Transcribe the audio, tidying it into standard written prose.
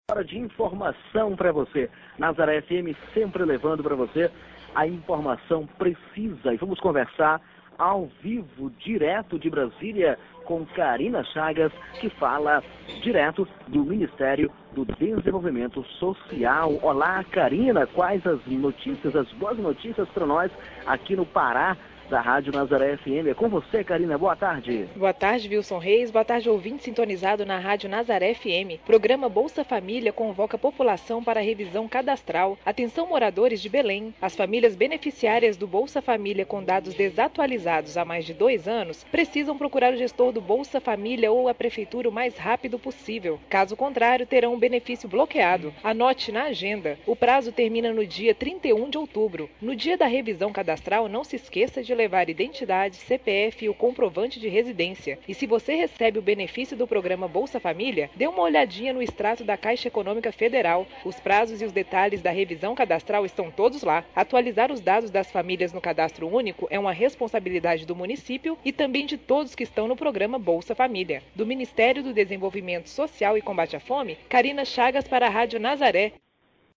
Hora de informação para você. Nazaré FM sempre levando para você a informação precisa. E vamos conversar ao vivo, direto de Brasília, com Karina Chagas, que fala direto do Ministério do Desenvolvimento Social. Olá, Karina, quais as notícias, as boas notícias para nós aqui no Pará, da Rádio Nazaré FM. É com você, Karina. Boa tarde. Boa tarde, Wilson Reis. Boa tarde, ouvinte sintonizado na Rádio Nazaré FM. Programa Bolsa Família convoca a população para a revisão cadastral. Atenção, moradores de Belém. As famílias beneficiárias do Bolsa Família com dados desatualizados há mais de 2 anos precisam procurar o gestor do Bolsa Família ou a prefeitura o mais rápido possível. Caso contrário, terão o benefício bloqueado. Anote na agenda. O prazo termina no dia 31 de outubro. No dia da revisão cadastral, não se esqueça de levar identidade, CPF e o comprovante de residência. E se você recebe o benefício do programa Bolsa Família, dê uma olhadinha no extrato da Caixa Econômica Federal. Os prazos e os detalhes da revisão cadastral estão todos lá. Atualizar os dados das famílias no cadastro único é uma responsabilidade do município e também de todos que estão no programa Bolsa Família. Do Ministério do Desenvolvimento Social e Combate à Fome, Karina Chagas para a Rádio Nazaré.